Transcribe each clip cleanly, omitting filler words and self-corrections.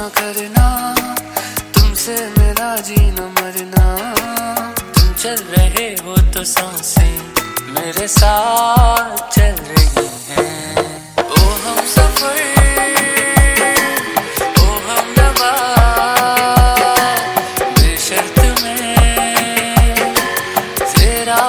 करना, तुमसे मेरा जीना मरना। तुम चल रहे हो तो सांसें मेरे साथ चल रही हैं। ओ हम सफर, ओ हम नवा, बेशर्त में तेरा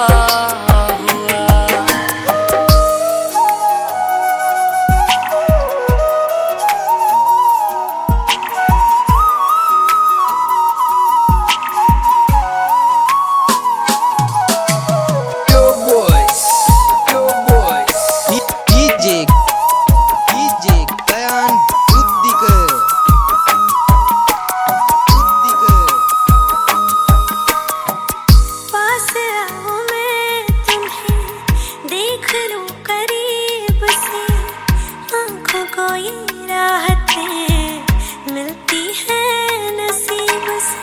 मिलती है नसीब से।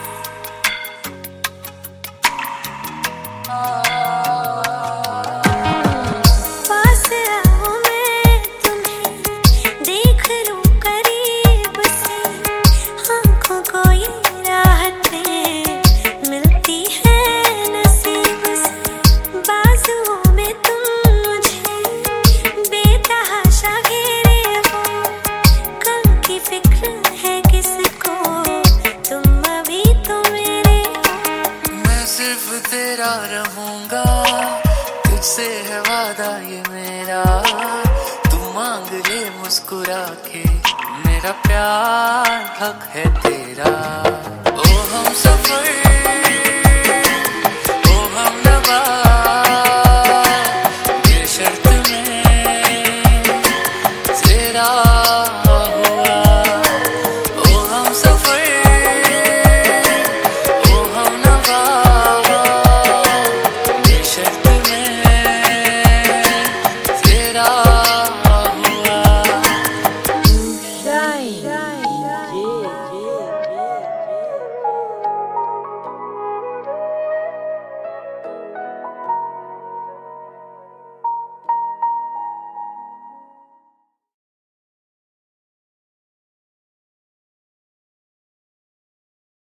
पास आओ मैं तुम्हें देख लूं करीब से, आँखों को ये राहतें मिलती है नसीब से। बाजुओं में तुम मुझे बेतहाशा घेरे हो, कल की फिक्र है किसको, तुम अभी तो मेरे हो। मैं सिर्फ तेरा रहूंगा, तुझसे है वादा ये मेरा। तू मांग ले मुस्कुरा के, मेरा प्यार हक है तेरा।